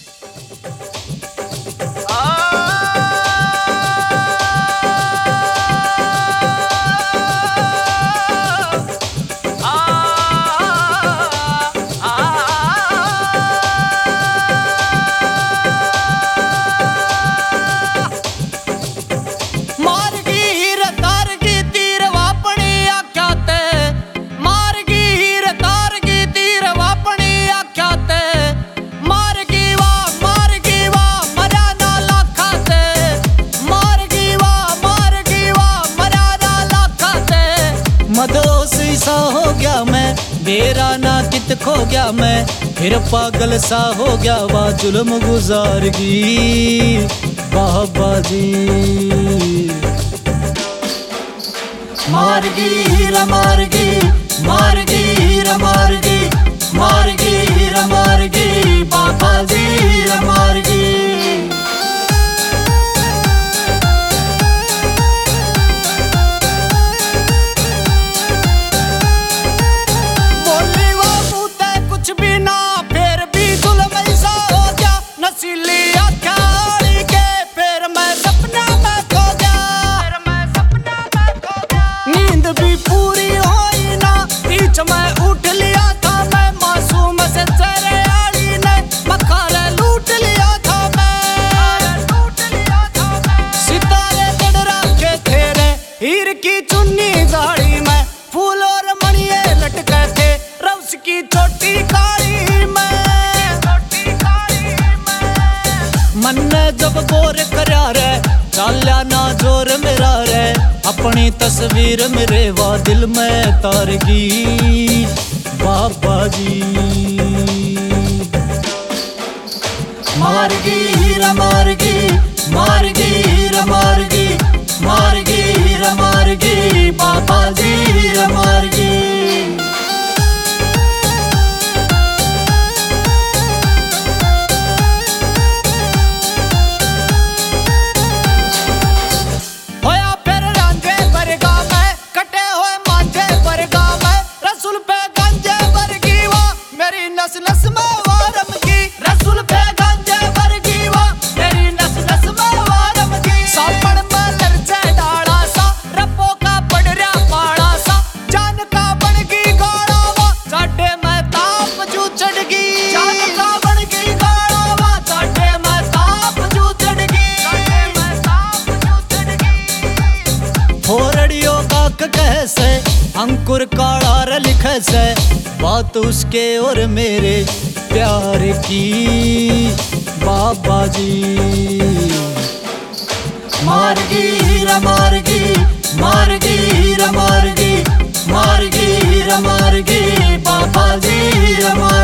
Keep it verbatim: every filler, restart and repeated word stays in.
मदोसी सा हो गया मैं, मेरा ना कित खो गया मैं, फिर पागल सा हो गया वाह जुल्म गुजारगी बाबा जी। मारगी हीरा मारगी, मारगी हीरा मारगी, मारगी हीरा मारगी बाबा जी हीरा मारगी। मैं उठ लिया था मैं मासूम से तेरे आली ने मखारे लूट लिया था मैं, लूट लिया था मैं। सितारे गड़ रखे तेरे हीर की चुन्नी दाढ़ी में, फूल और मणिये लटके थे रउस की छोटी काली में, छोटी काली में। मन ने जब गौर करा रे चाल्या ना जोर मेरा रे, अपनी तस्वीर मेरे वा दिल में तारगी बाबा जी। मारगी हीरा मारगी, मारगी हीरा मारगी, मारगी हीरा मारगी बाबा जी हीरा मारगी। नस नस में वारम की रसूल पे गंजे वर्गी वा, तेरी नस नस में वारम की। सापड़ में लरचे डाला सा, रब्बो का पड़ रहा पाड़ा सा, जान का बन गई गाड़ा वा, साडे में ताप जू चढ़ गई। जान का बन गई गाड़ा वा, साडे में ताप जू चढ़ गई, साडे में ताप जू चढ़ गई। फोरड़ियों का कैसे अंकुर काला र लिखे से, बात उसके और मेरे प्यार की बाबा जी। मारगी हीरा मारगी, मारगी हीरा मारगी, मारगी हीरा मारगी बाबा जी हीरा मारगी।